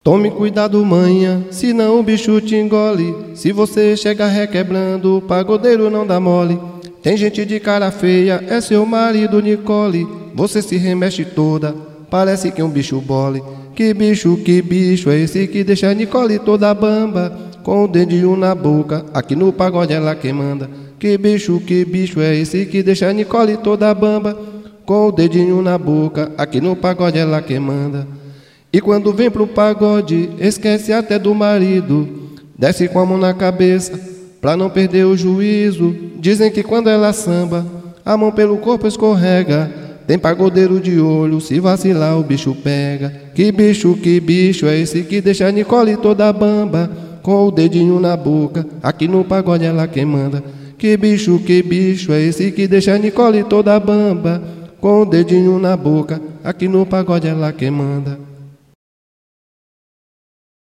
Tome cuidado, manhã, senão o bicho te engole. Se você chega requebrando, o pagodeiro não dá mole. Tem gente de cara feia, é seu marido Nicole. Você se remexe toda, parece que um bicho bole. Que bicho é esse que deixa a Nicole toda bamba? Com o dedinho na boca, aqui no pagode ela que manda. Que bicho é esse que deixa a Nicole toda bamba? Com o dedinho na boca, aqui no pagode ela que manda. E quando vem pro pagode, esquece até do marido. Desce com a mão na cabeça, pra não perder o juízo. Dizem que quando ela samba, a mão pelo corpo escorrega. Tem pagodeiro de olho, se vacilar o bicho pega. Que bicho é esse que deixa a Nicole toda bamba? Com o dedinho na boca, aqui no pagode ela que manda. Que bicho é esse que deixa a Nicole toda bamba? Com o dedinho na boca, aqui no pagode ela que manda.